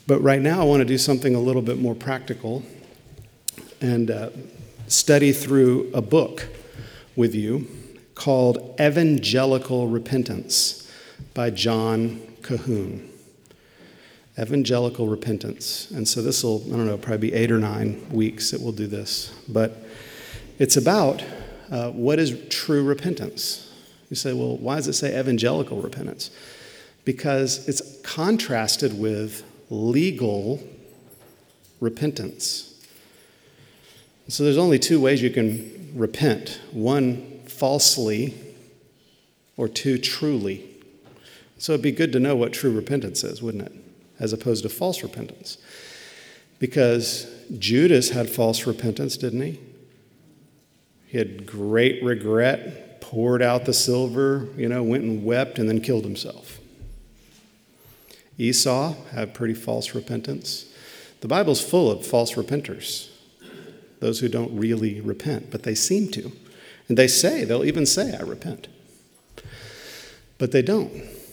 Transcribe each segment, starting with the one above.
But right now I want to do something a little bit more practical and study through a book with you called Evangelical Repentance by John Cahoon. Evangelical Repentance. And so this will, probably be 8 or 9 weeks that we'll do this. But it's about what is true repentance. You say, well, why does it say evangelical repentance? Because it's contrasted with legal repentance. So there's only 2 ways you can repent. 1, falsely, or 2, truly. So it'd be good to know what true repentance is, wouldn't it? As opposed to false repentance. Because Judas had false repentance, didn't he? He had great regret, poured out the silver, went and wept and then killed himself. Esau had pretty false repentance. The Bible's full of false repenters, those who don't really repent, but they seem to. And they'll even say, I repent. But they don't.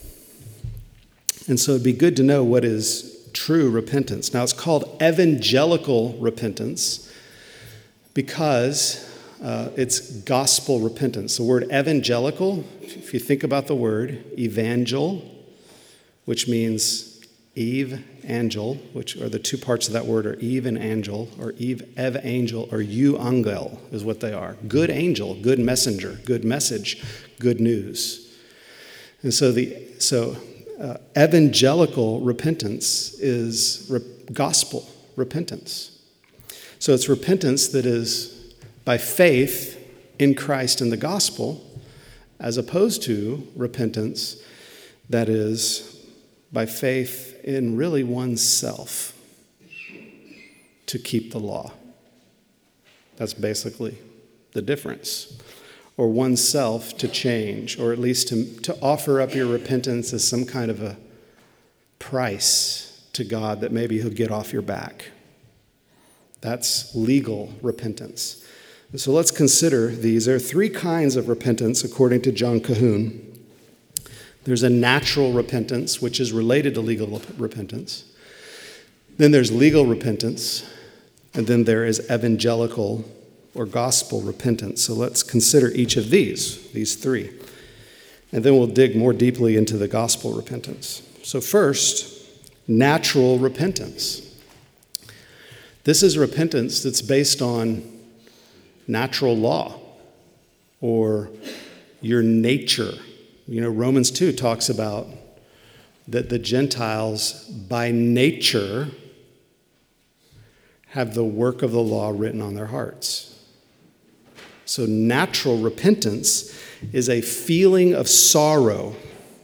And so it'd be good to know what is true repentance. Now, it's called evangelical repentance because it's gospel repentance. The word evangelical, if you think about the word, evangel, which means Eve, angel, which are the 2 parts of that word are Eve and angel, or Eve, evangel, or euangel is what they are. Good angel, good messenger, good message, good news. And so evangelical repentance is gospel repentance. So it's repentance that is by faith in Christ and the gospel, as opposed to repentance that is by faith in really oneself to keep the law. That's basically the difference. Or oneself to change, or at least to offer up your repentance as some kind of a price to God that maybe he'll get off your back. That's legal repentance. And so let's consider these. There are 3 kinds of repentance according to John Cahoon. There's a natural repentance, which is related to legal repentance. Then there's legal repentance, and then there is evangelical or gospel repentance. So let's consider each of these 3. And then we'll dig more deeply into the gospel repentance. So first, natural repentance. This is repentance that's based on natural law or your nature. Romans 2 talks about that the Gentiles by nature have the work of the law written on their hearts. So natural repentance is a feeling of sorrow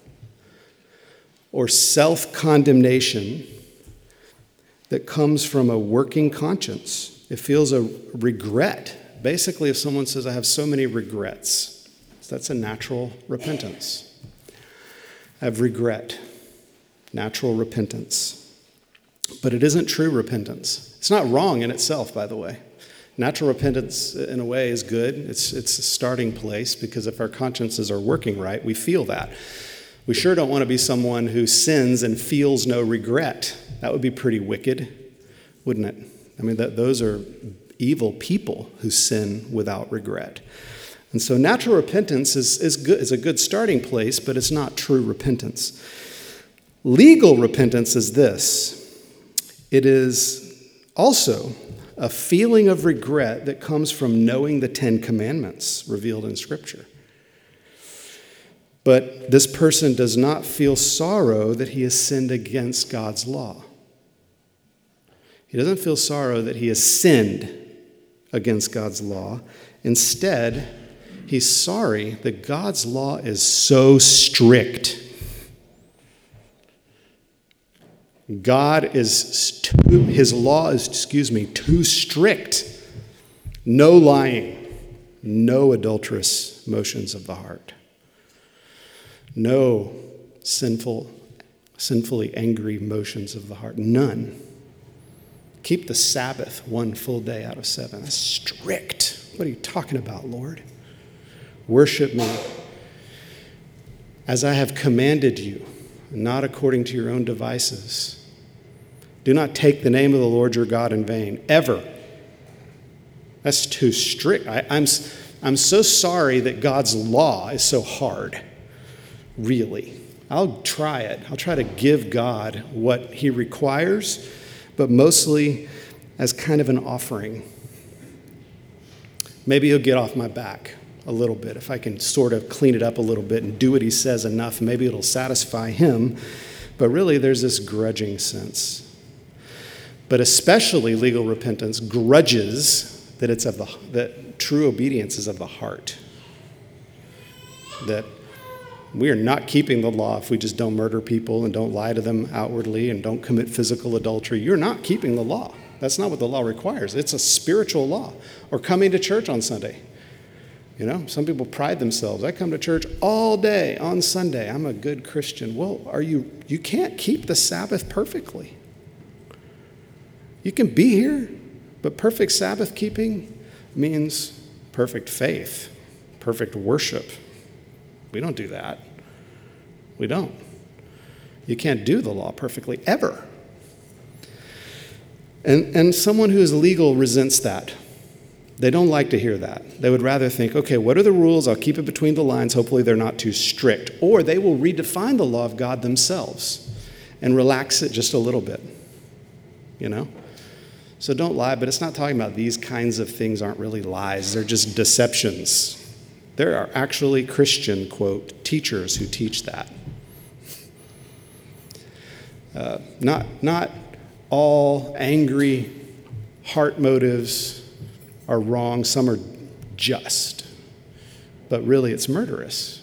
or self-condemnation that comes from a working conscience. It feels a regret. Basically, if someone says, I have so many regrets, that's a natural repentance. I have regret, natural repentance. But it isn't true repentance. It's not wrong in itself, by the way. Natural repentance, in a way, is good. It's a starting place because if our consciences are working right, we feel that. We sure don't want to be someone who sins and feels no regret. That would be pretty wicked, wouldn't it? Those are evil people who sin without regret. And so natural repentance is good, is a good starting place, but it's not true repentance. Legal repentance is this. It is also a feeling of regret that comes from knowing the 10 Commandments revealed in Scripture. But this person does not feel sorrow that he has sinned against God's law. He doesn't feel sorrow that he has sinned against God's law. Instead, he's sorry that God's law is so strict. His law is too strict. No lying, no adulterous motions of the heart, no sinfully angry motions of the heart, none. Keep the Sabbath 1 full day out of 7. That's strict. What are you talking about, Lord? Worship me as I have commanded you, not according to your own devices. Do not take the name of the Lord your God in vain, ever. That's too strict. I'm so sorry that God's law is so hard, really. I'll try it. I'll try to give God what he requires, but mostly as kind of an offering. Maybe he'll get off my back a little bit. If I can sort of clean it up a little bit and do what he says enough, maybe it'll satisfy him. But really, there's this grudging sense. But especially legal repentance grudges that true obedience is of the heart. That we are not keeping the law if we just don't murder people and don't lie to them outwardly and don't commit physical adultery. You're not keeping the law. That's not what the law requires. It's a spiritual law. Or coming to church on Sunday. You know, some people pride themselves. I come to church all day on Sunday. I'm a good Christian. Well, you can't keep the Sabbath perfectly. You can be here, but perfect Sabbath keeping means perfect faith, perfect worship. We don't do that. We don't. You can't do the law perfectly, ever. And someone who is legal resents that. They don't like to hear that. They would rather think, okay, what are the rules? I'll keep it between the lines. Hopefully they're not too strict. Or they will redefine the law of God themselves and relax it just a little bit, you know? So don't lie, but it's not talking about these kinds of things aren't really lies. They're just deceptions. There are actually Christian, quote, teachers who teach that. Not all angry heart motives are wrong. Some are just. But really, it's murderous.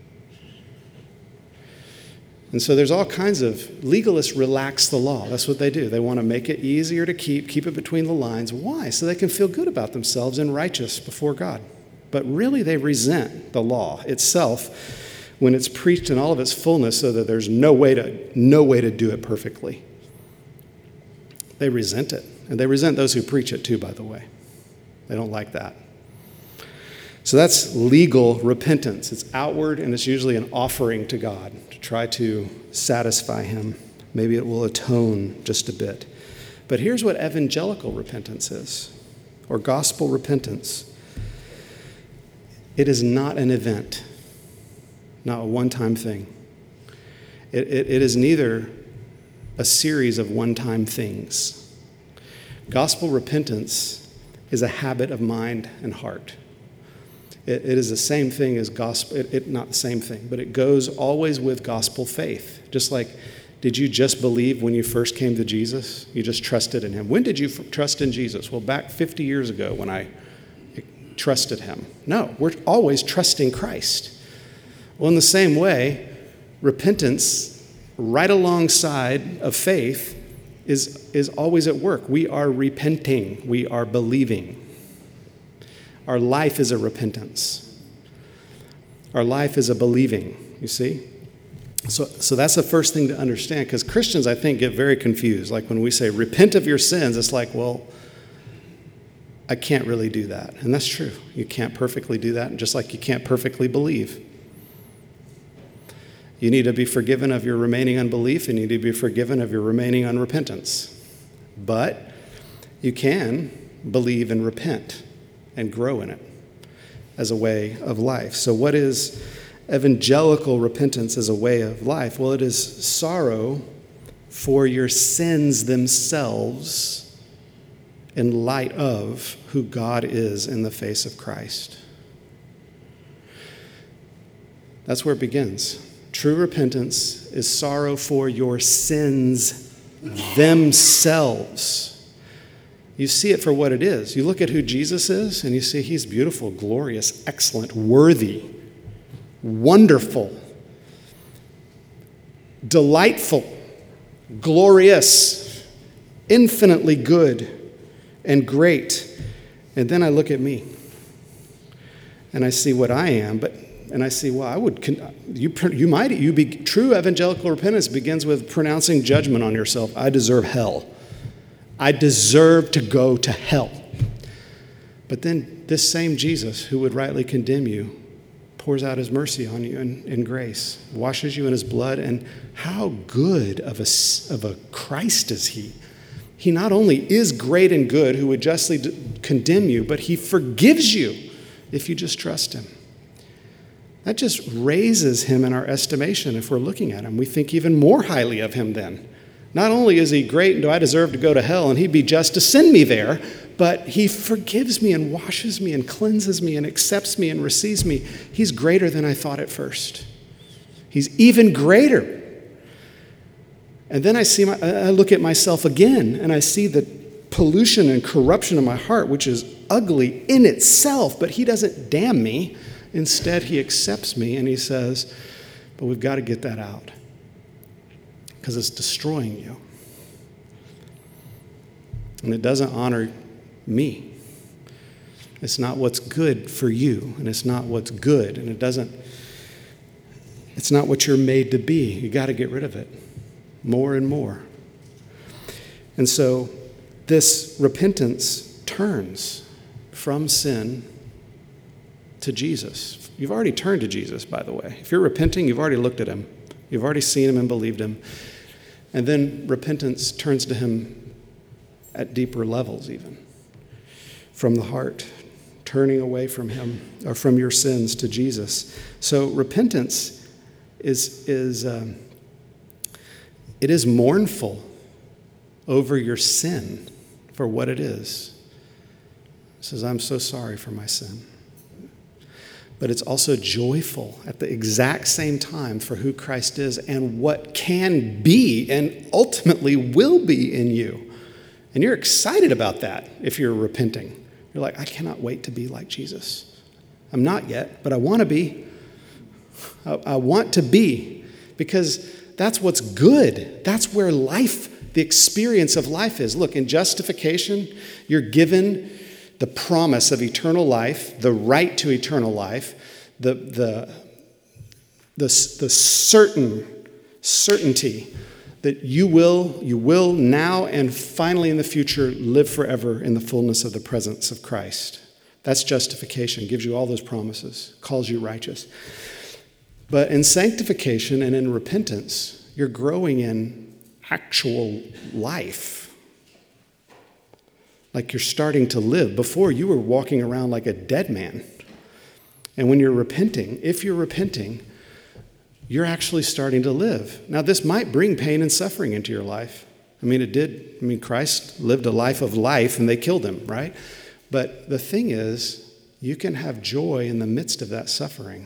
And so there's all kinds of legalists relax the law. That's what they do. They want to make it easier to keep it between the lines. Why? So they can feel good about themselves and righteous before God. But really, they resent the law itself when it's preached in all of its fullness so that there's no way to do it perfectly. They resent it. And they resent those who preach it too, by the way. They don't like that. So that's legal repentance. It's outward, and it's usually an offering to God to try to satisfy him. Maybe it will atone just a bit. But here's what evangelical repentance is, or gospel repentance. It is not an event, not a one-time thing. It is neither a series of one-time things. Gospel repentance is a habit of mind and heart. It is the same thing as gospel, not the same thing, but it goes always with gospel faith. Just like, did you just believe when you first came to Jesus? You just trusted in him. When did you trust in Jesus? Well, back 50 years ago when I trusted him. No, we're always trusting Christ. Well, in the same way, repentance, right alongside of faith, is always at work. We are repenting. We are believing. Our life is a repentance. Our life is a believing, you see? So that's the first thing to understand, because Christians, I think, get very confused. Like when we say, repent of your sins, it's like, well, I can't really do that. And that's true. You can't perfectly do that, just like you can't perfectly believe. You need to be forgiven of your remaining unbelief, and you need to be forgiven of your remaining unrepentance. But you can believe and repent and grow in it as a way of life. So what is evangelical repentance as a way of life? Well, it is sorrow for your sins themselves in light of who God is in the face of Christ. That's where it begins. True repentance is sorrow for your sins themselves. You see it for what it is. You look at who Jesus is, and you see he's beautiful, glorious, excellent, worthy, wonderful, delightful, glorious, infinitely good, and great. And then I look at me, and I see what I am, and I see, well, true evangelical repentance begins with pronouncing judgment on yourself. I deserve hell. I deserve to go to hell. But then this same Jesus who would rightly condemn you pours out his mercy on you in grace, washes you in his blood, and how good of a Christ is he? He not only is great and good, who would justly condemn you, but he forgives you if you just trust him. That just raises him in our estimation if we're looking at him. We think even more highly of him then. Not only is he great and do I deserve to go to hell and he'd be just to send me there, but he forgives me and washes me and cleanses me and accepts me and receives me. He's greater than I thought at first. He's even greater. And then I look at myself again and I see the pollution and corruption of my heart, which is ugly in itself, but he doesn't damn me. Instead, he accepts me and he says, but we've got to get that out because it's destroying you. And it doesn't honor me. It's not what's good for you, and it's not what's good, and it's not what you're made to be. You got to get rid of it more and more. And so this repentance turns from sin to Jesus. You've already turned to Jesus, by the way. If you're repenting, you've already looked at him. You've already seen him and believed him. And then repentance turns to him at deeper levels even. From the heart, turning away from him or from your sins to Jesus. So repentance is mournful over your sin for what it is. It says, I'm so sorry for my sin. But it's also joyful at the exact same time for who Christ is and what can be and ultimately will be in you. And you're excited about that if you're repenting. You're like, I cannot wait to be like Jesus. I'm not yet, but I want to be. I want to be because that's what's good. That's where life, the experience of life is. Look, in justification, you're given the promise of eternal life, the right to eternal life, the certainty that you will now and finally in the future live forever in the fullness of the presence of Christ. That's justification. Gives you all those promises, calls you righteous. But in sanctification and in repentance, you're growing in actual life. Like you're starting to live. Before, you were walking around like a dead man. And when you're repenting, if you're repenting, you're actually starting to live. Now, this might bring pain and suffering into your life. I mean, it did. I mean, Christ lived a life of life and they killed him, right? But the thing is, you can have joy in the midst of that suffering.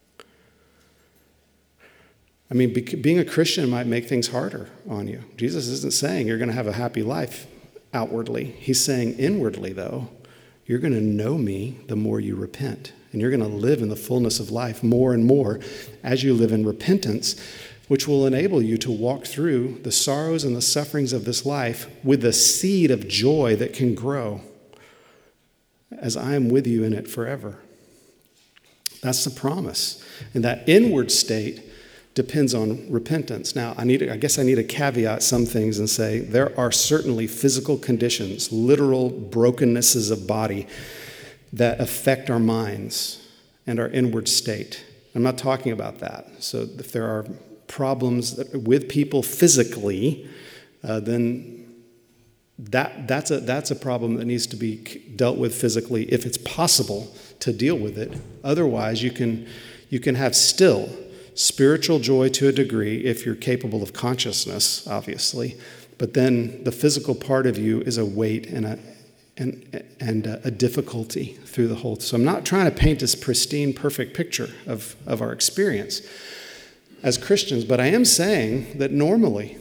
I mean, being a Christian might make things harder on you. Jesus isn't saying you're going to have a happy life outwardly. He's saying inwardly, though, you're going to know me the more you repent. And you're going to live in the fullness of life more and more as you live in repentance, which will enable you to walk through the sorrows and the sufferings of this life with the seed of joy that can grow as I am with you in it forever. That's the promise. And that inward state depends on repentance. Now, I guess I need to caveat some things and say there are certainly physical conditions, literal brokennesses of body that affect our minds and our inward state. I'm not talking about that. So if there are problems with people physically, then that's a problem that needs to be dealt with physically if it's possible to deal with it. Otherwise, you can have still spiritual joy to a degree if you're capable of consciousness, obviously, but then the physical part of you is a weight and a difficulty through the whole. So I'm not trying to paint this pristine, perfect picture of our experience as Christians, but I am saying that normally,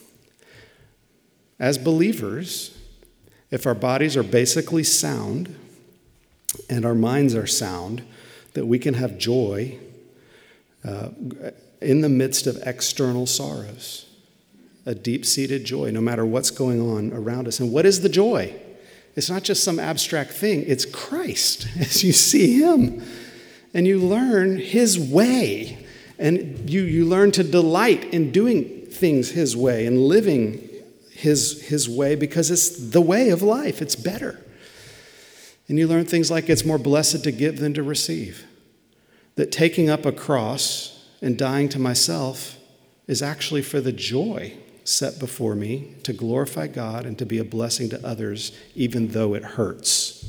as believers, if our bodies are basically sound and our minds are sound, that we can have joy in the midst of external sorrows, a deep-seated joy, no matter what's going on around us. And what is the joy? It's not just some abstract thing. It's Christ as you see him and you learn his way and you learn to delight in doing things his way and living his way because it's the way of life. It's better. And you learn things like it's more blessed to give than to receive. That taking up a cross and dying to myself is actually for the joy set before me to glorify God and to be a blessing to others, even though it hurts.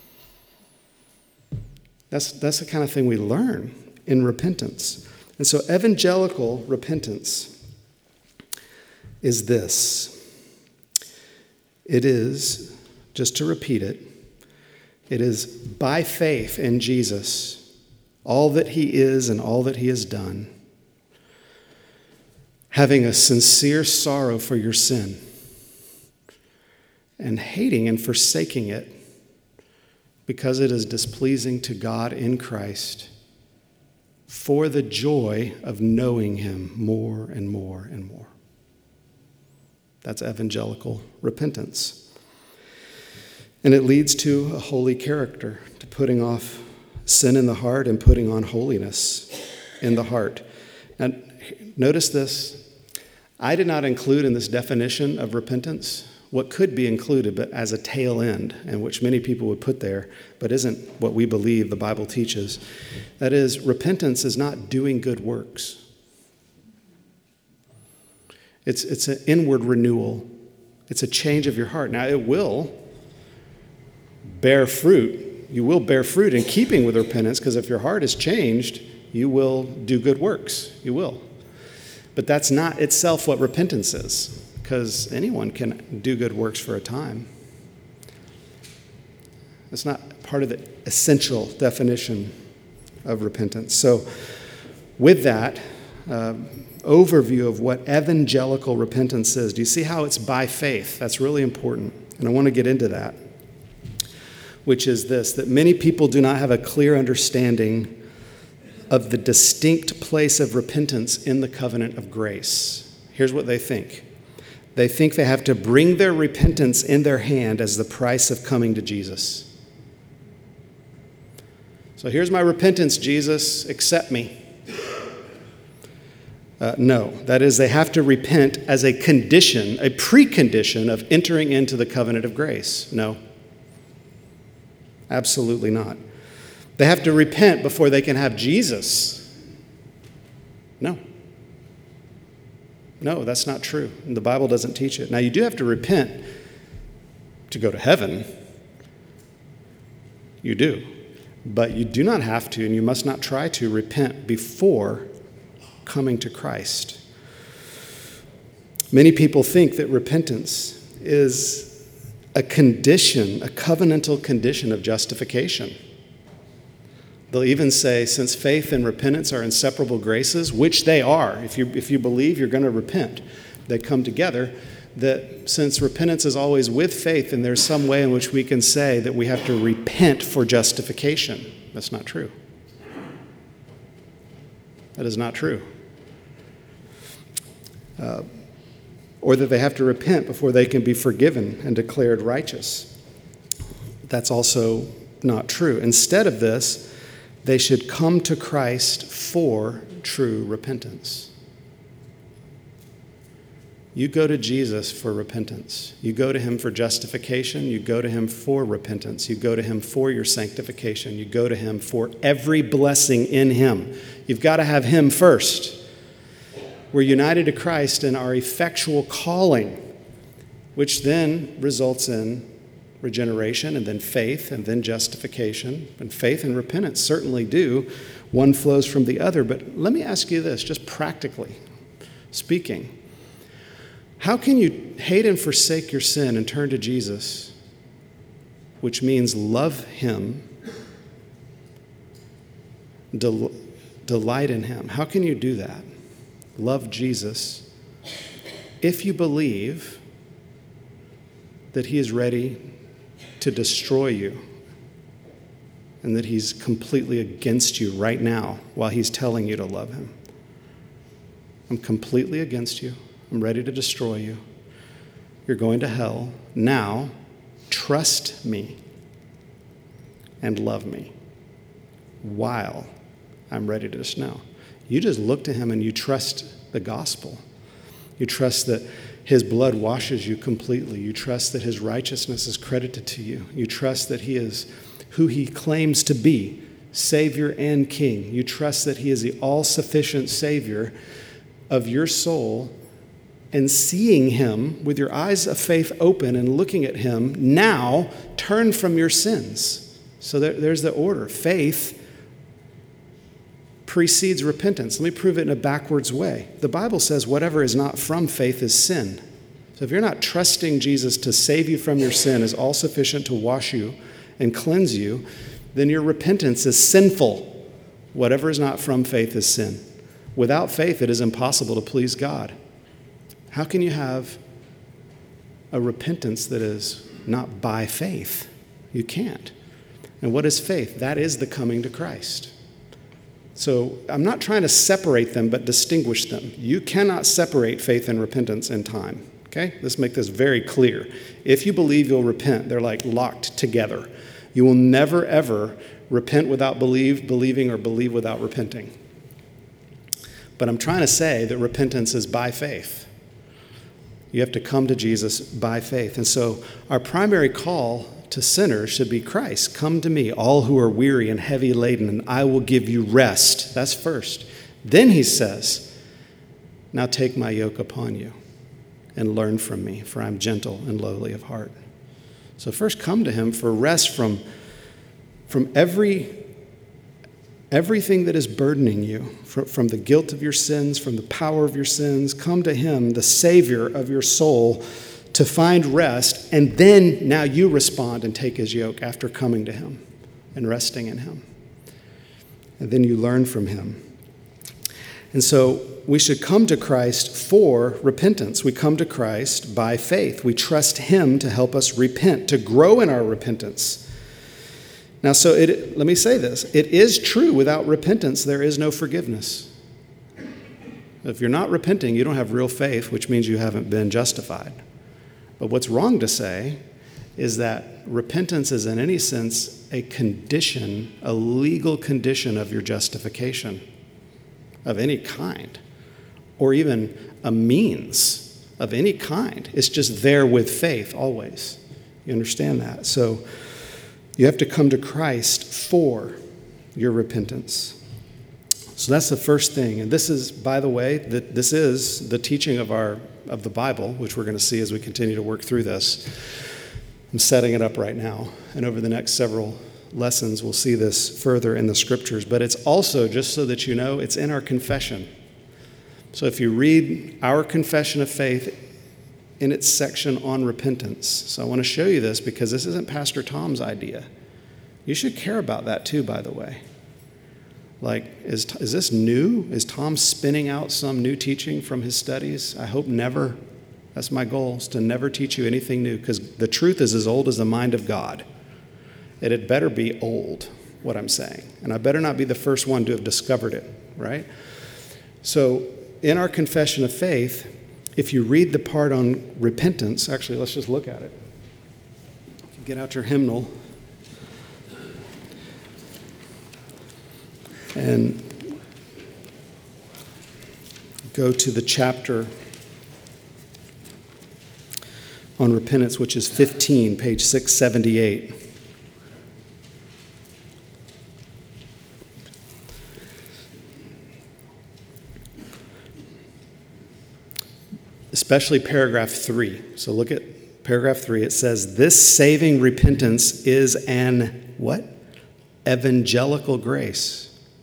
That's the kind of thing we learn in repentance. And so evangelical repentance is this. It is, just to repeat it, it is by faith in Jesus, all that he is and all that he has done, having a sincere sorrow for your sin, and hating and forsaking it because it is displeasing to God in Christ, for the joy of knowing him more and more and more. That's evangelical repentance. And it leads to a holy character, to putting off sin in the heart and putting on holiness in the heart. And notice this. I did not include in this definition of repentance what could be included, but as a tail end, and which many people would put there, but isn't what we believe the Bible teaches. That is, repentance is not doing good works. It's an inward renewal. It's a change of your heart. Now, it will bear fruit. You will bear fruit in keeping with repentance, because if your heart is changed, you will do good works. You will. But that's not itself what repentance is, because anyone can do good works for a time. It's not part of the essential definition of repentance. So with that overview of what evangelical repentance is, do you see how it's by faith? That's really important, and I want to get into that, which is this, that many people do not have a clear understanding of the distinct place of repentance in the covenant of grace. Here's what they think. They think they have to bring their repentance in their hand as the price of coming to Jesus. So here's my repentance, Jesus, accept me. No, that is, they have to repent as a condition, a precondition of entering into the covenant of grace. No, absolutely not. They have to repent before they can have Jesus. No. No, that's not true. The Bible doesn't teach it. Now, you do have to repent to go to heaven. You do. But you do not have to, and you must not try to repent before coming to Christ. Many people think that repentance is a condition, a covenantal condition of justification. They'll even say, since faith and repentance are inseparable graces, which they are, if you believe you're going to repent, they come together, that since repentance is always with faith, and there's some way in which we can say that we have to repent for justification. That's not true. That is not true. Or that they have to repent before they can be forgiven and declared righteous. That's also not true. Instead of this, they should come to Christ for true repentance. You go to Jesus for repentance. You go to him for justification. You go to him for repentance. You go to him for your sanctification. You go to him for every blessing in him. You've got to have him first. We're united to Christ in our effectual calling, which then results in regeneration, and then faith, and then justification. And faith and repentance certainly do. One flows from the other. But let me ask you this, just practically speaking. How can you hate and forsake your sin and turn to Jesus, which means love him, delight in him? How can you do that? Love Jesus if you believe that he is ready to destroy you and that he's completely against you right now while he's telling you to love him. I'm completely against you. I'm ready to destroy you. You're going to hell. Now, trust me and love me while I'm ready to just now. You just look to him and you trust the gospel. You trust that his blood washes you completely. You trust that his righteousness is credited to you. You trust that he is who he claims to be, Savior and King. You trust that he is the all-sufficient Savior of your soul and seeing him with your eyes of faith open and looking at him, now turn from your sins. So there's the order. Faith precedes repentance. Let me prove it in a backwards way. The Bible says whatever is not from faith is sin. So if you're not trusting Jesus to save you from your sin is all sufficient to wash you and cleanse you, then your repentance is sinful. Whatever is not from faith is sin. Without faith, it is impossible to please God. How can you have a repentance that is not by faith? You can't. And what is faith? That is the coming to Christ. So I'm not trying to separate them, but distinguish them. You cannot separate faith and repentance in time. Okay? Let's make this very clear. If you believe you'll repent, they're like locked together. You will never, ever repent without believing, or believe without repenting. But I'm trying to say that repentance is by faith. You have to come to Jesus by faith. And so our primary call to sinners should be Christ. Come to me, all who are weary and heavy laden, and I will give you rest. That's first. Then he says, now take my yoke upon you and learn from me, for I'm gentle and lowly of heart. So first come to him for rest from everything that is burdening you, from the guilt of your sins, from the power of your sins. Come to him, the Savior of your soul, to find rest, and then now you respond and take his yoke after coming to him and resting in him. And then you learn from him. And so we should come to Christ for repentance. We come to Christ by faith. We trust him to help us repent, to grow in our repentance. Now, let me say this. It is true, without repentance, there is no forgiveness. If you're not repenting, you don't have real faith, which means you haven't been justified. But what's wrong to say is that repentance is in any sense a condition, a legal condition of your justification of any kind, or even a means of any kind. It's just there with faith always. You understand that? So you have to come to Christ for your repentance. So that's the first thing. And this is, by the way, this is the teaching of the Bible, which we're going to see as we continue to work through this. I'm setting it up right now. And over the next several lessons, we'll see this further in the scriptures. But it's also, just so that you know, it's in our confession. So if you read our confession of faith in its section on repentance. So I want to show you this because this isn't Pastor Tom's idea. You should care about that too, by the way. Like, is this new? Is Tom spinning out some new teaching from his studies? I hope never. That's my goal, is to never teach you anything new, because the truth is as old as the mind of God. And it better be old, what I'm saying. And I better not be the first one to have discovered it, right? So in our confession of faith, if you read the part on repentance, actually, let's just look at it. Get out your hymnal. And go to the chapter on repentance, which is 15, page 678. Especially paragraph 3. So look at paragraph 3. It says, this saving repentance is an what? Evangelical grace.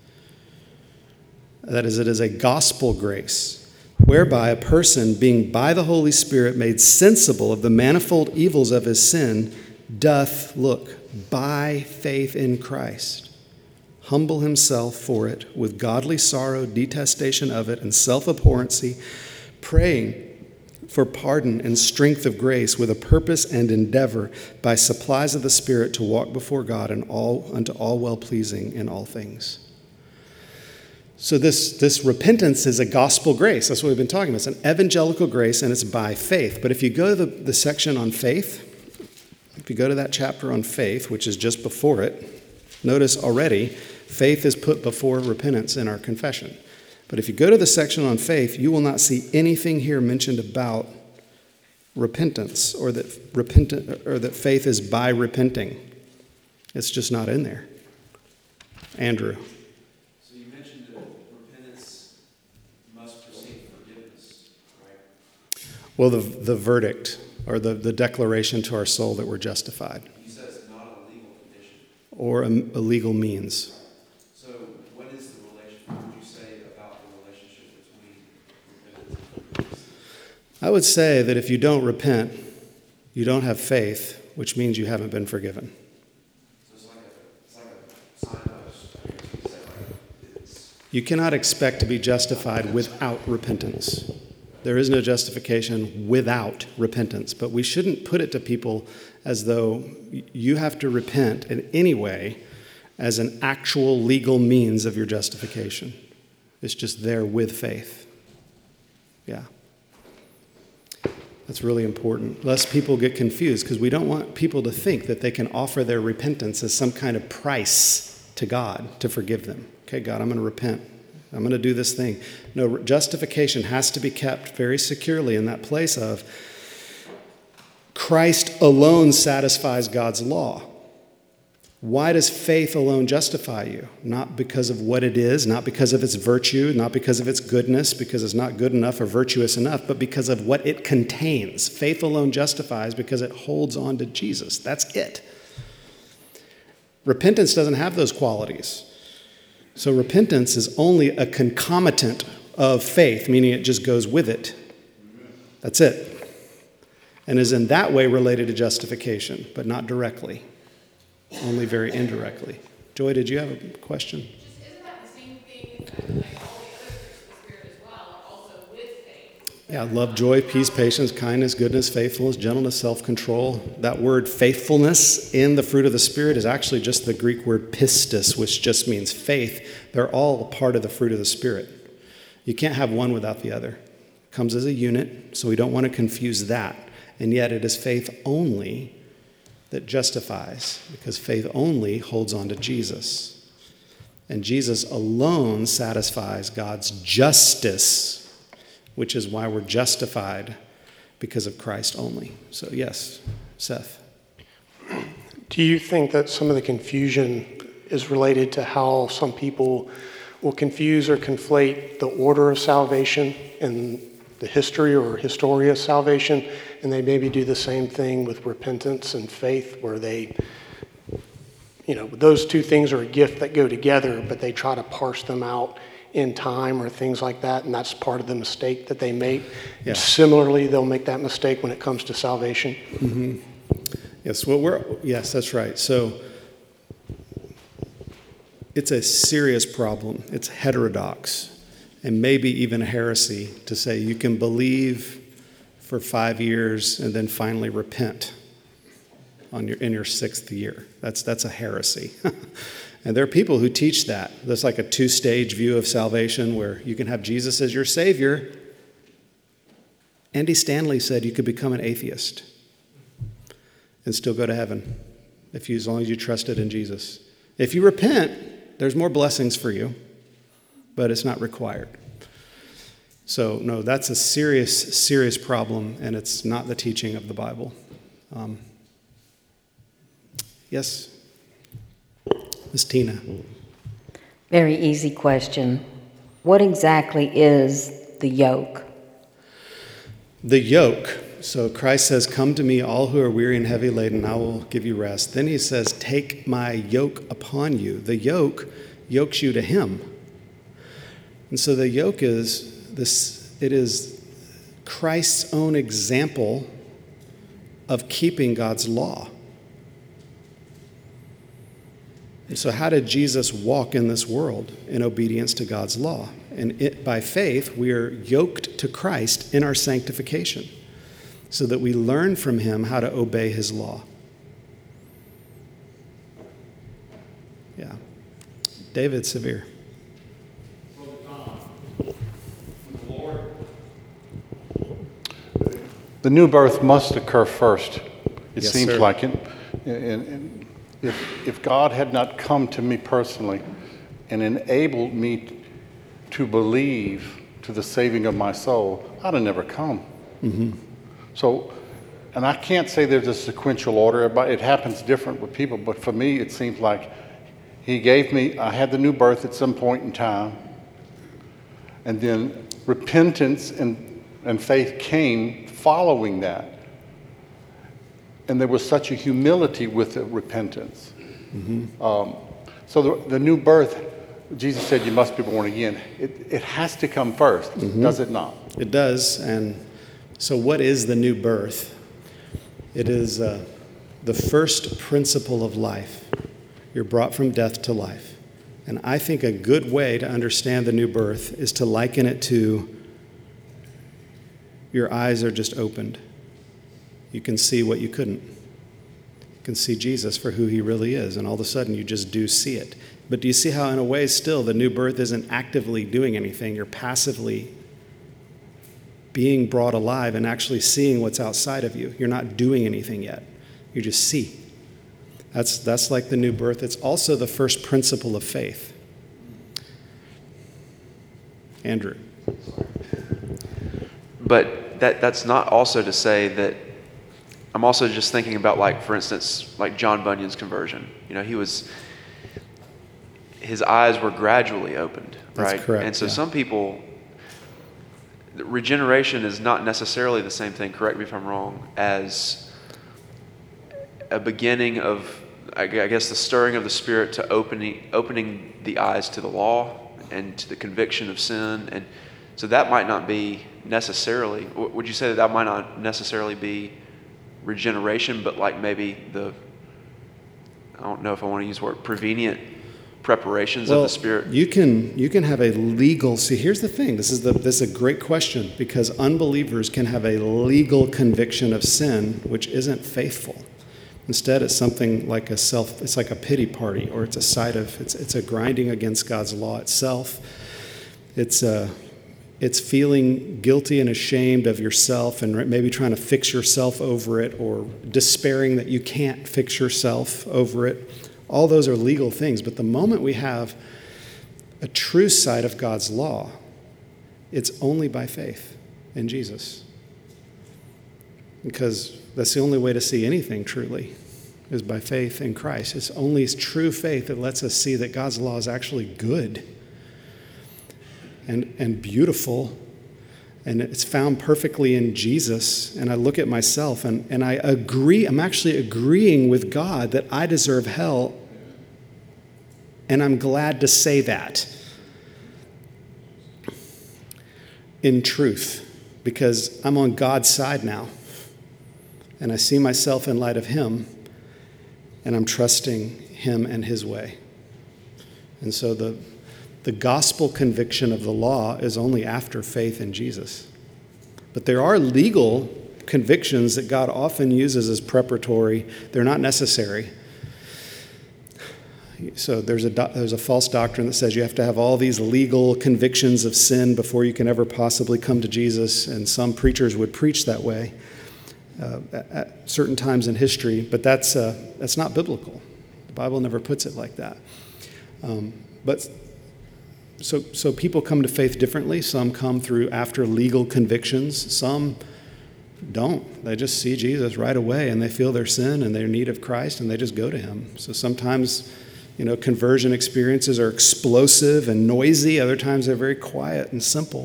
That is, it is a gospel grace, whereby a person, being by the Holy Spirit made sensible of the manifold evils of his sin, doth, look, by faith in Christ, humble himself for it with godly sorrow, detestation of it, and self-abhorrency, praying for pardon and strength of grace with a purpose and endeavor by supplies of the Spirit to walk before God and unto all well-pleasing in all things. So this repentance is a gospel grace. That's what we've been talking about. It's an evangelical grace, and it's by faith. But if you go to the section on faith, if you go to that chapter on faith, which is just before it, notice already faith is put before repentance in our confession. But if you go to the section on faith, you will not see anything here mentioned about repentance or that faith is by repenting. It's just not in there. Andrew. So you mentioned that repentance must precede forgiveness, right? Well, the verdict or the declaration to our soul that we're justified. You said it's not a legal condition. Or a legal means. So what is the relationship? What would you say about the relationship between repentance and forgiveness? I would say that if you don't repent, you don't have faith, which means you haven't been forgiven. So it's like a signpost. I guess you could say, it's You cannot expect to be justified without repentance. There is no justification without repentance, but we shouldn't put it to people as though you have to repent in any way as an actual legal means of your justification. It's just there with faith. Yeah. That's really important, lest people get confused, because we don't want people to think that they can offer their repentance as some kind of price to God to forgive them. Okay, God, I'm going to repent. I'm going to do this thing. No, justification has to be kept very securely in that place of Christ alone satisfies God's law. Why does faith alone justify you? Not because of what it is, not because of its virtue, not because of its goodness, because it's not good enough or virtuous enough, but because of what it contains. Faith alone justifies because it holds on to Jesus. That's it. Repentance doesn't have those qualities. So repentance is only a concomitant of faith, meaning it just goes with it. That's it. And is in that way related to justification, but not directly. Only very indirectly. Joy, did you have a question? Just isn't that the same thing like all the other fruits of the Spirit as well, are also with faith? Yeah, love, joy, peace, patience, kindness, goodness, faithfulness, gentleness, self-control. That word faithfulness in the fruit of the Spirit is actually just the Greek word pistis, which just means faith. They're all part of the fruit of the Spirit. You can't have one without the other. It comes as a unit, so we don't want to confuse that. And yet it is faith only that justifies, because faith only holds on to Jesus. And Jesus alone satisfies God's justice, which is why we're justified because of Christ only. So yes, Seth. Do you think that some of the confusion is related to how some people will confuse or conflate the order of salvation and the history or historia of salvation, and they maybe do the same thing with repentance and faith, where they, those two things are a gift that go together, but they try to parse them out in time or things like that, and that's part of the mistake that they make. Yeah. Similarly, they'll make that mistake when it comes to salvation. Mm-hmm. Yes, that's right. So it's a serious problem. It's heterodox. And maybe even a heresy to say you can believe for 5 years and then finally repent in your 6th year. That's a heresy. And there are people who teach that. There's like a 2-stage view of salvation where you can have Jesus as your Savior. Andy Stanley said you could become an atheist and still go to heaven as long as you trusted in Jesus. If you repent, there's more blessings for you, but it's not required. So, no, that's a serious, serious problem, and it's not the teaching of the Bible. Yes? Ms. Tina. Very easy question. What exactly is the yoke? The yoke. So Christ says, "Come to me, all who are weary and heavy laden, I will give you rest." Then he says, "Take my yoke upon you." The yoke yokes you to him. And so the yoke is it is Christ's own example of keeping God's law. And so how did Jesus walk in this world? In obedience to God's law. And by faith, we are yoked to Christ in our sanctification so that we learn from him how to obey his law. Yeah. David Severe. The new birth must occur first. It Yes, seems sir. like it. And if God had not come to me personally and enabled me to believe to the saving of my soul, I'd have never come. Mm-hmm. So, and I can't say there's a sequential order. It happens different with people, but for me, it seems like I had the new birth at some point in time, and then repentance and faith came following that. And there was such a humility with the repentance. So the new birth, Jesus said you must be born again. It has to come first, does it not? It does. And so what is the new birth? It is the first principle of life. You're brought from death to life. And I think a good way to understand the new birth is to liken it to your eyes are just opened. You can see what you couldn't. You can see Jesus for who he really is, and all of a sudden you just do see it. But do you see how in a way still the new birth isn't actively doing anything? You're passively being brought alive and actually seeing what's outside of you. You're not doing anything yet. You just see. That's like the new birth. It's also the first principle of faith. Andrew. But that's not also to say that, I'm also just thinking about, like, for instance, like John Bunyan's conversion. You know, his eyes were gradually opened, right? That's correct. And so yeah. some people, regeneration is not necessarily the same thing, correct me if I'm wrong, as a beginning of, I guess, the stirring of the Spirit to opening the eyes to the law and to the conviction of sin. And so that might not be necessarily, would you say that might not necessarily be regeneration, but like maybe I don't know if I want to use the word, prevenient preparations of the Spirit? You can have a legal, see, here's the thing. This is a great question, because unbelievers can have a legal conviction of sin which isn't faithful. Instead, it's something like it's like a pity party, or it's a grinding against God's law itself. It's feeling guilty and ashamed of yourself and maybe trying to fix yourself over it, or despairing that you can't fix yourself over it. All those are legal things. But the moment we have a true sight of God's law, it's only by faith in Jesus. Because that's the only way to see anything truly, is by faith in Christ. It's only true faith that lets us see that God's law is actually good and beautiful, and it's found perfectly in Jesus. And I look at myself and I agree, I'm actually agreeing with God that I deserve hell, and I'm glad to say that in truth, because I'm on God's side now. And I see myself in light of him, and I'm trusting him and his way. And so the gospel conviction of the law is only after faith in Jesus. But there are legal convictions that God often uses as preparatory. They're not necessary. So there's a false doctrine that says you have to have all these legal convictions of sin before you can ever possibly come to Jesus, and some preachers would preach that way at certain times in history, but that's not biblical. The Bible never puts it like that. So people come to faith differently. Some come through after legal convictions. Some don't. They just see Jesus right away, and they feel their sin and their need of Christ, and they just go to him. So sometimes, conversion experiences are explosive and noisy. Other times they're very quiet and simple,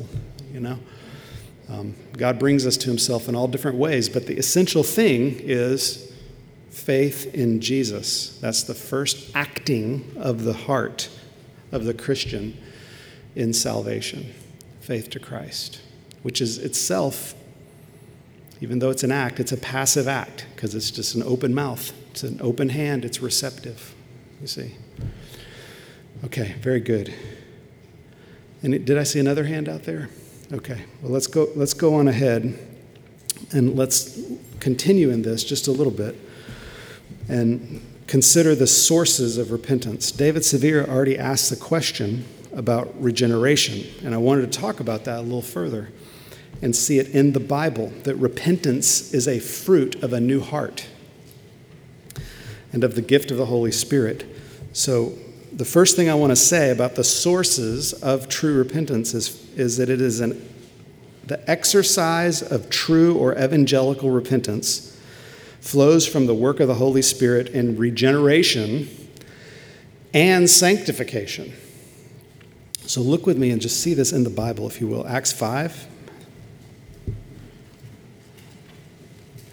God brings us to himself in all different ways, but the essential thing is faith in Jesus. That's the first acting of the heart of the Christian in salvation, faith to Christ, which is itself, even though it's an act, it's a passive act, because it's just an open mouth. It's an open hand. It's receptive, you see. Okay, very good. And did I see another hand out there? Okay, well, let's go on ahead, and let's continue in this just a little bit and consider the sources of repentance. David Severe already asked the question about regeneration, and I wanted to talk about that a little further and see it in the Bible, that repentance is a fruit of a new heart and of the gift of the Holy Spirit. So the first thing I want to say about the sources of true repentance is that it is the exercise of true or evangelical repentance flows from the work of the Holy Spirit in regeneration and sanctification. So look with me and just see this in the Bible, if you will. Acts 5.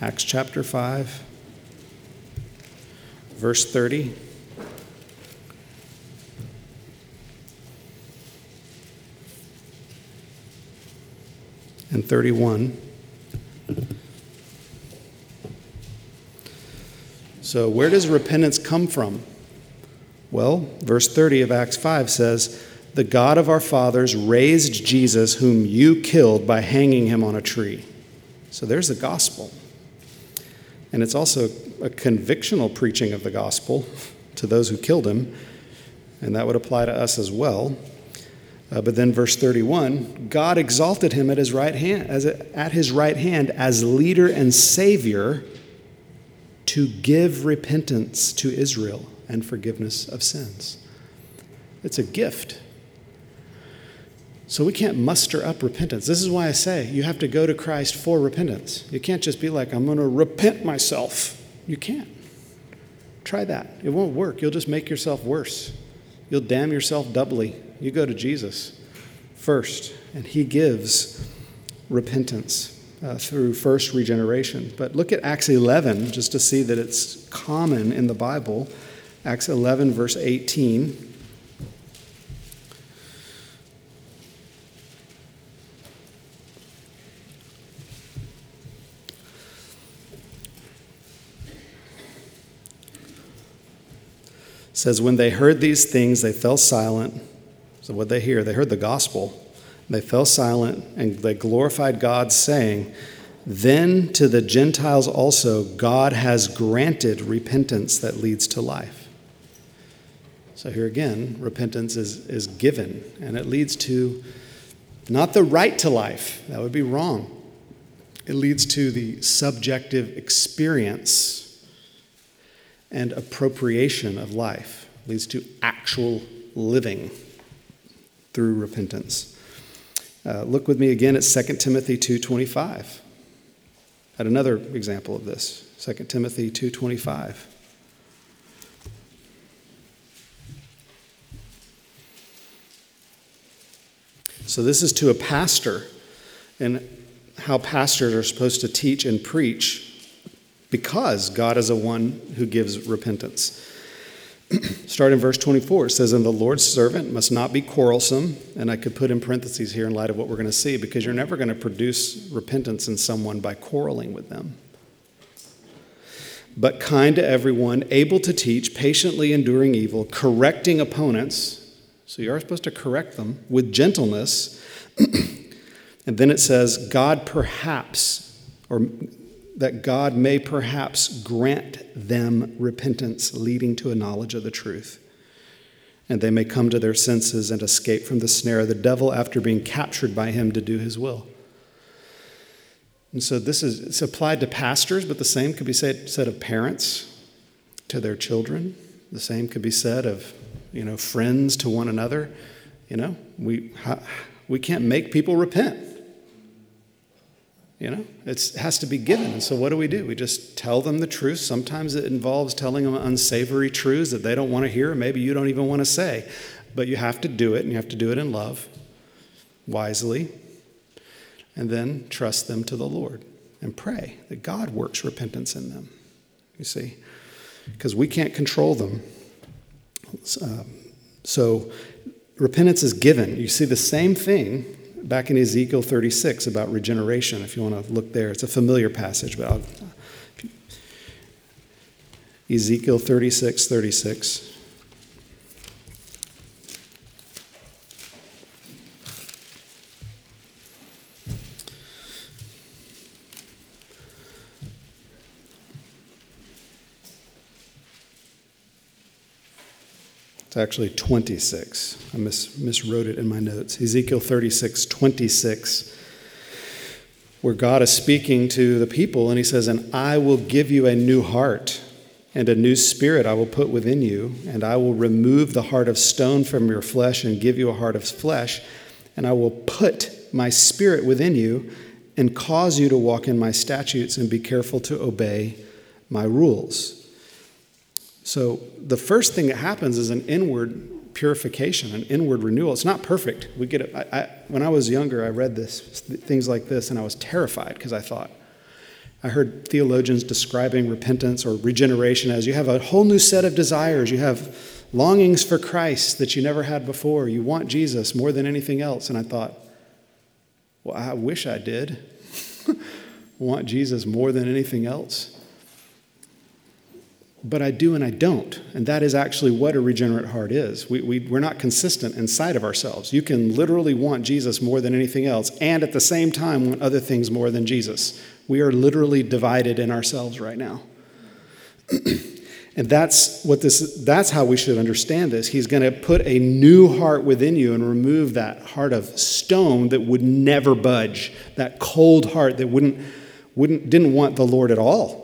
Acts chapter 5, verse 30. And 31. So where does repentance come from? Well, verse 30 of Acts 5 says, "The God of our fathers raised Jesus, whom you killed by hanging him on a tree." So there's the gospel. And it's also a convictional preaching of the gospel to those who killed him, and that would apply to us as well. But then verse 31, God exalted him at his right hand as leader and savior to give repentance to Israel and forgiveness of sins. It's a gift. So we can't muster up repentance. This is why I say you have to go to Christ for repentance. You can't just be like, I'm going to repent myself. You can't. Try that. It won't work. You'll just make yourself worse. You'll damn yourself doubly. You go to Jesus first, and he gives repentance through first regeneration. But look at Acts 11, just to see that it's common in the Bible. Acts 11, verse 18. It says, when they heard these things, they fell silent. So what they hear, they heard the gospel. They fell silent and they glorified God, saying, then to the Gentiles also God has granted repentance that leads to life. So here again, repentance is given, and it leads to not the right to life. That would be wrong. It leads to the subjective experience and appropriation of life. It leads to actual living through repentance. Look with me again at 2 Timothy 2:25. At another example of this, 2 Timothy 2:25. So this is to a pastor, and how pastors are supposed to teach and preach, because God is the one who gives repentance. Start in verse 24. It says, and the Lord's servant must not be quarrelsome. And I could put in parentheses here in light of what we're going to see, because you're never going to produce repentance in someone by quarreling with them. But kind to everyone, able to teach, patiently enduring evil, correcting opponents. So you are supposed to correct them with gentleness. And then it says, God perhaps, or that God may perhaps grant them repentance leading to a knowledge of the truth. And they may come to their senses and escape from the snare of the devil after being captured by him to do his will. And so it's applied to pastors, but the same could be said of parents to their children. The same could be said of, friends to one another. We can't make people repent. It has to be given. And so what do? We just tell them the truth. Sometimes it involves telling them unsavory truths that they don't want to hear, or maybe you don't even want to say. But you have to do it, and you have to do it in love, wisely, and then trust them to the Lord and pray that God works repentance in them, you see, because we can't control them. So repentance is given. You see the same thing back in Ezekiel 36 about regeneration, if you want to look there. It's a familiar passage, but Ezekiel 36:36. It's actually 26. I miswrote it in my notes. Ezekiel 36:26, where God is speaking to the people, and he says, and I will give you a new heart, and a new spirit I will put within you, and I will remove the heart of stone from your flesh and give you a heart of flesh, and I will put my spirit within you and cause you to walk in my statutes and be careful to obey my rules. So the first thing that happens is an inward purification, an inward renewal. It's not perfect. We get it. When I was younger, I read things like this, and I was terrified because I thought, I heard theologians describing repentance or regeneration as you have a whole new set of desires. You have longings for Christ that you never had before. You want Jesus more than anything else. And I thought, well, I wish I did. Want Jesus more than anything else. But I do and I don't. And that is actually what a regenerate heart is. We're not consistent inside of ourselves. You can literally want Jesus more than anything else and at the same time want other things more than Jesus. We are literally divided in ourselves right now. And that's how we should understand this. He's going to put a new heart within you and remove that heart of stone that would never budge, that cold heart that didn't want the Lord at all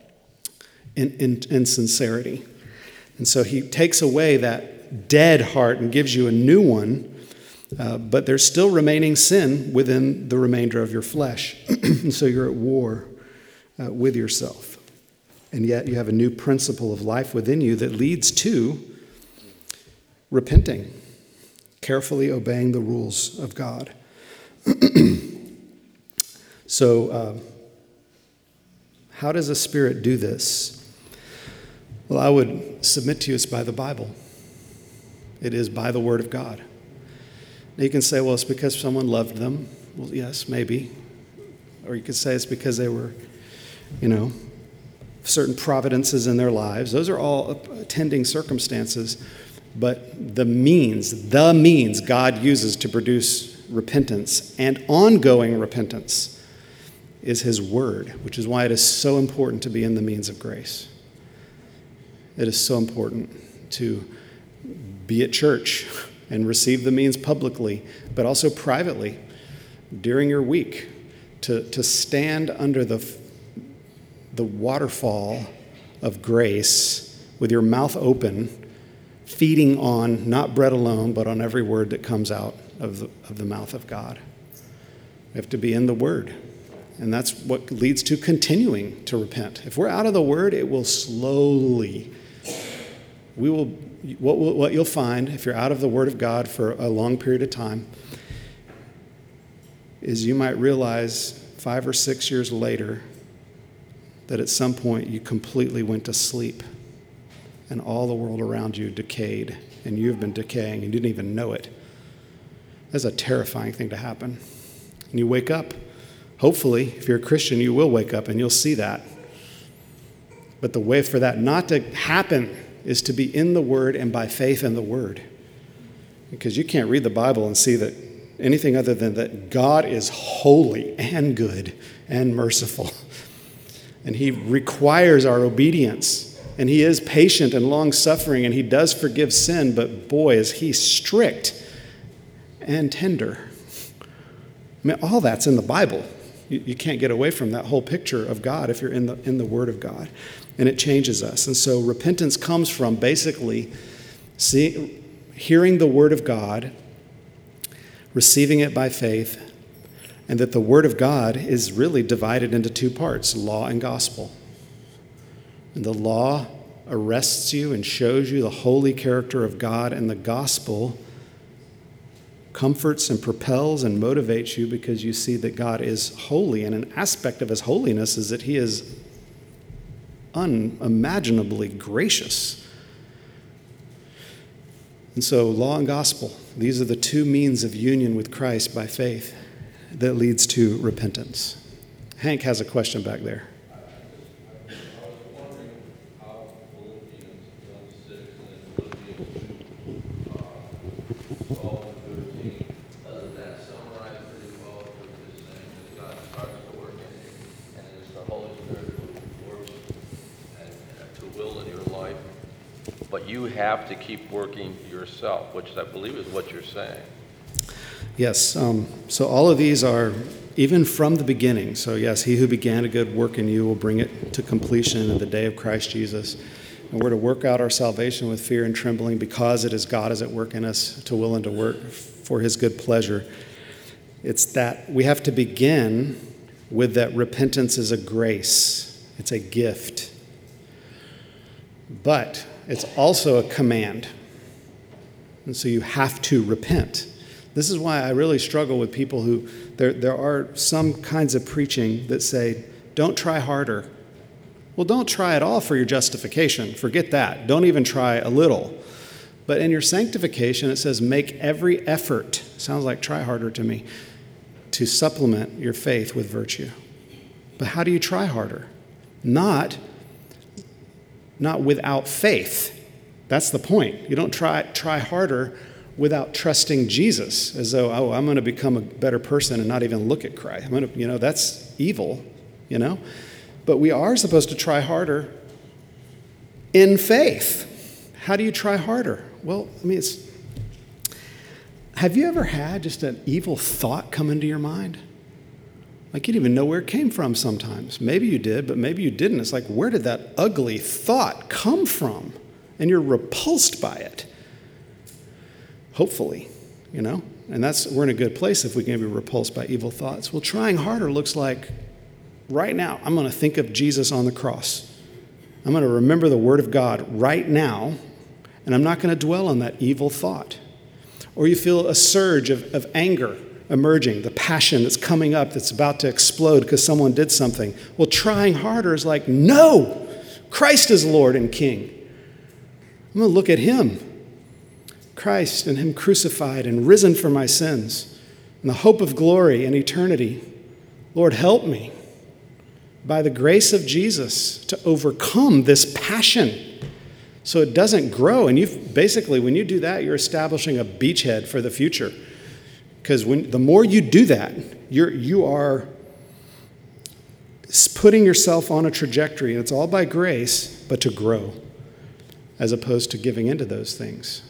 in sincerity. And so he takes away that dead heart and gives you a new one, but there's still remaining sin within the remainder of your flesh. And so you're at war with yourself. And yet you have a new principle of life within you that leads to repenting, carefully obeying the rules of God. So, how does the Spirit do this? Well, I would submit to you it's by the Bible. It is by the Word of God. Now you can say, well, it's because someone loved them. Well, yes, maybe. Or you could say it's because they were, certain providences in their lives. Those are all attending circumstances. But the means God uses to produce repentance and ongoing repentance is His Word, which is why it is so important to be in the means of grace. It is so important to be at church and receive the means publicly, but also privately during your week, to stand under the waterfall of grace with your mouth open, feeding on not bread alone, but on every word that comes out of the mouth of God. We have to be in the Word. And that's what leads to continuing to repent. If we're out of the Word, it will slowly, what you'll find if you're out of the Word of God for a long period of time is you might realize 5 or 6 years later that at some point you completely went to sleep and all the world around you decayed and you've been decaying and you didn't even know it. That's a terrifying thing to happen. And you wake up. Hopefully, if you're a Christian, you will wake up and you'll see that. But the way for that not to happen is to be in the Word and by faith in the Word. Because you can't read the Bible and see that anything other than that God is holy and good and merciful. And He requires our obedience. And He is patient and long-suffering, and He does forgive sin, but boy, is He strict and tender. I mean, all that's in the Bible. You can't get away from that whole picture of God if you're in the Word of God. And it changes us. And so repentance comes from basically hearing the Word of God, receiving it by faith, and that the Word of God is really divided into two parts, law and gospel. And the law arrests you and shows you the holy character of God, and the gospel comforts and propels and motivates you because you see that God is holy. And an aspect of His holiness is that He is unimaginably gracious. And so law and gospel, these are the two means of union with Christ by faith that leads to repentance. Hank has a question back there. I was wondering how Philippians 1:6 and Philippians 12:13, doesn't that summarize pretty well what you're saying? That God starts to work in you, and it is the Holy Spirit who works and to will in your life. But you have to keep working yourself, which I believe is what you're saying. Yes, so all of these are even from the beginning. So yes, He who began a good work in you will bring it to completion in the day of Christ Jesus. And we're to work out our salvation with fear and trembling because it is God is at work in us to will and to work for His good pleasure. It's that we have to begin with that repentance is a grace. It's a gift. But it's also a command. And so you have to repent. This is why I really struggle with people who, there are some kinds of preaching that say, Don't try harder. Well, don't try at all for your justification. Forget that. Don't even try a little. But in your sanctification, it says make every effort. Sounds like try harder to me. To supplement your faith with virtue. But how do you try harder? Not without faith. That's the point. You don't try harder without trusting Jesus, as though, I'm going to become a better person and not even look at Christ. That's evil, But we are supposed to try harder in faith. How do you try harder? Well, have you ever had just an evil thought come into your mind? Like you didn't even know where it came from sometimes. Maybe you did, but maybe you didn't. It's like, where did that ugly thought come from? And you're repulsed by it. Hopefully, And we're in a good place if we can be repulsed by evil thoughts. Well, trying harder looks like, right now, I'm going to think of Jesus on the cross. I'm going to remember the Word of God right now, and I'm not going to dwell on that evil thought. Or you feel a surge of anger emerging, the passion that's coming up that's about to explode because someone did something. Well, trying harder is like, no, Christ is Lord and King. I'm going to look at him, Christ and him crucified and risen for my sins, and the hope of glory and eternity. Lord, help me by the grace of Jesus to overcome this passion so it doesn't grow. And when you do that, you're establishing a beachhead for the future. Because the more you do that, you are putting yourself on a trajectory, and it's all by grace, but to grow, as opposed to giving into those things.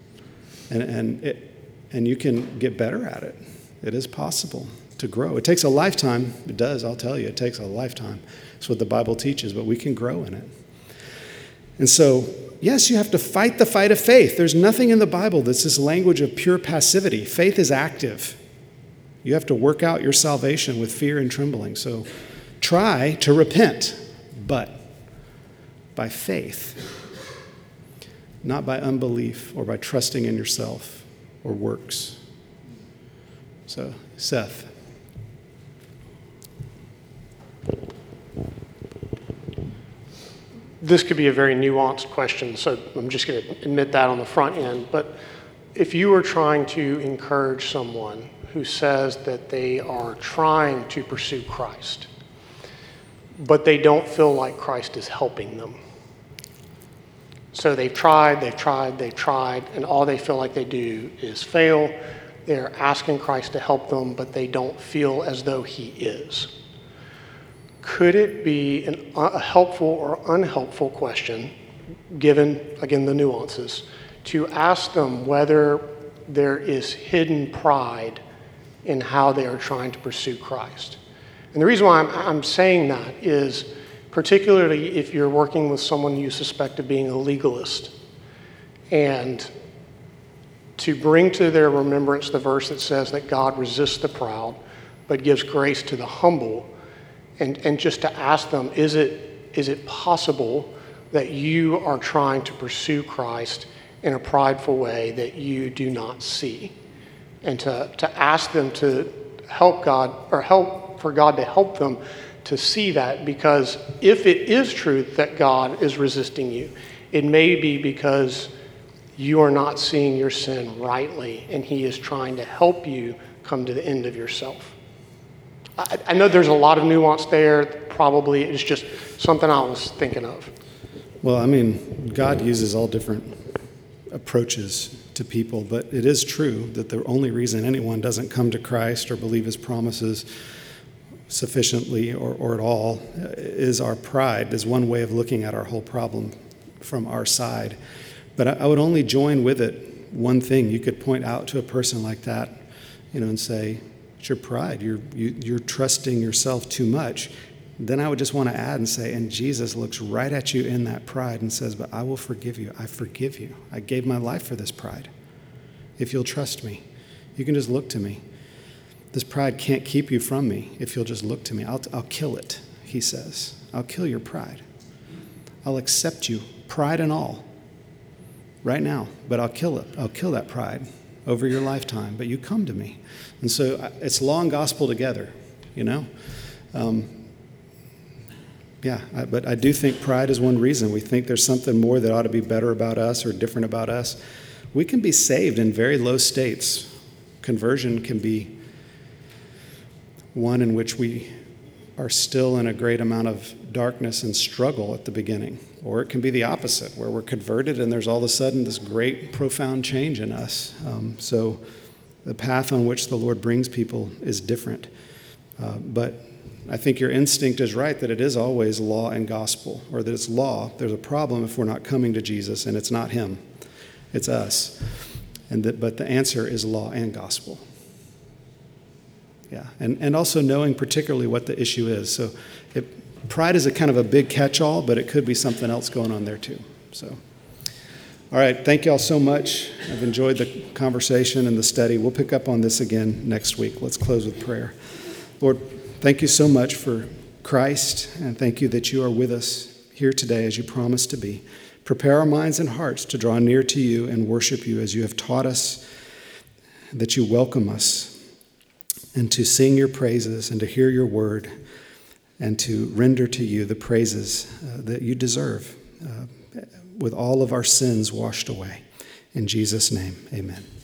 And you can get better at it. It is possible to grow. It takes a lifetime. It does, I'll tell you. It takes a lifetime. That's what the Bible teaches, but we can grow in it. And so, yes, you have to fight the fight of faith. There's nothing in the Bible that's this language of pure passivity. Faith is active. You have to work out your salvation with fear and trembling. So try to repent, but by faith, not by unbelief or by trusting in yourself or works. So, Seth. This could be a very nuanced question, so I'm just going to admit that on the front end. But if you were trying to encourage someone who says that they are trying to pursue Christ, but they don't feel like Christ is helping them. So they've tried, and all they feel like they do is fail. They're asking Christ to help them, but they don't feel as though he is. Could it be a helpful or unhelpful question, given, again, the nuances, to ask them whether there is hidden pride in how they are trying to pursue Christ? And the reason why I'm saying that is, particularly if you're working with someone you suspect of being a legalist, and to bring to their remembrance the verse that says that God resists the proud, but gives grace to the humble, and just to ask them, is it possible that you are trying to pursue Christ in a prideful way that you do not see? And to ask them to help God, or help for God to help them to see that, because if it is true that God is resisting you, it may be because you are not seeing your sin rightly, and he is trying to help you come to the end of yourself. I know there's a lot of nuance there. Probably it's just something I was thinking of. Well, God uses all different approaches to people, but it is true that the only reason anyone doesn't come to Christ or believe his promises sufficiently or at all is our pride. Is one way of looking at our whole problem from our side. But I would only join with it one thing. You could point out to a person like that, and say, it's your pride. You're trusting yourself too much. Then I would just want to add and say, and Jesus looks right at you in that pride and says, but I will forgive you. I forgive you. I gave my life for this pride. If you'll trust me, you can just look to me. This pride can't keep you from me. If you'll just look to me, I'll kill it, he says. I'll kill your pride. I'll accept you, pride and all, right now. But I'll kill it. I'll kill that pride over your lifetime. But you come to me. And so it's law and gospel together, But I do think pride is one reason. We think there's something more that ought to be better about us or different about us. We can be saved in very low states. Conversion can be one in which we are still in a great amount of darkness and struggle at the beginning. Or it can be the opposite, where we're converted and there's all of a sudden this great, profound change in us. So the path on which the Lord brings people is different. But I think your instinct is right that it is always law and gospel, or that it's law. There's a problem if we're not coming to Jesus, and it's not him, it's us. But the answer is law and gospel. Yeah, and also knowing particularly what the issue is. So pride is a kind of a big catch-all, but it could be something else going on there too. So, all right, thank you all so much. I've enjoyed the conversation and the study. We'll pick up on this again next week. Let's close with prayer. Lord, thank you so much for Christ, and thank you that you are with us here today as you promised to be. Prepare our minds and hearts to draw near to you and worship you as you have taught us, that you welcome us, and to sing your praises and to hear your word and to render to you the praises that you deserve with all of our sins washed away. In Jesus' name, amen.